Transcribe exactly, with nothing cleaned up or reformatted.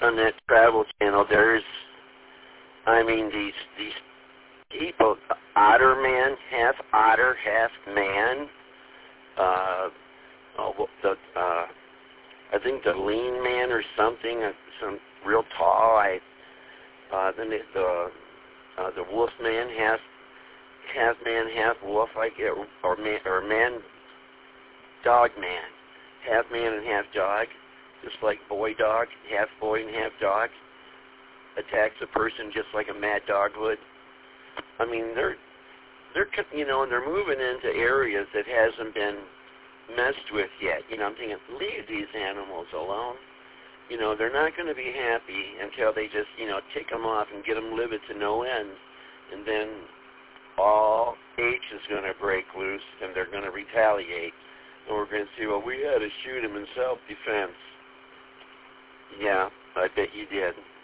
on that Travel Channel, there's, I mean, these these people, otter man, half otter, half man. Uh, oh, the uh, I think the lean man or something, uh, some real tall. I uh, then the the, uh, the wolf man, half half man, half wolf. I get or man or man, dog man, half man and half dog. Just like boy dog, half boy and half dog, attacks a person just like a mad dog would. I mean, they're they're you know, and they're moving into areas that hasn't been messed with yet. You know, I'm thinking, leave these animals alone. You know, they're not going to be happy until they just, you know, tick them off and get them livid to no end, and then all H is going to break loose, and they're going to retaliate, and we're going to say, well, we had to shoot him in self-defense. Yeah, I bet you did.